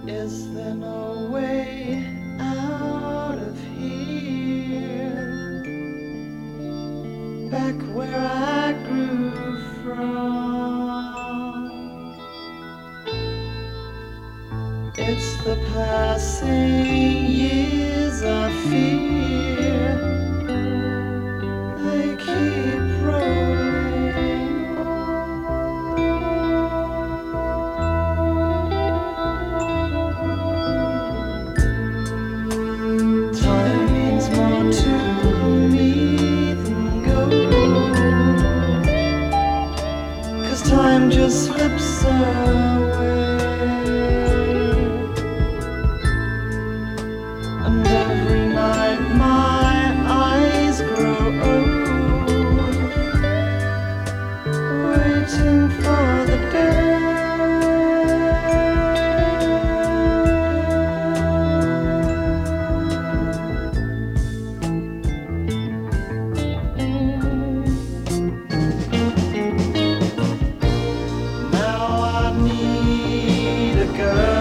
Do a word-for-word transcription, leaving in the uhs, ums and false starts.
Is there no way out of here? Back where I grew from. It's the passing years I fear. They keep rolling. Time means more to me than gold, 'cause time just slips away. And every night my eyes grow old, waiting for the day. Now I need a girl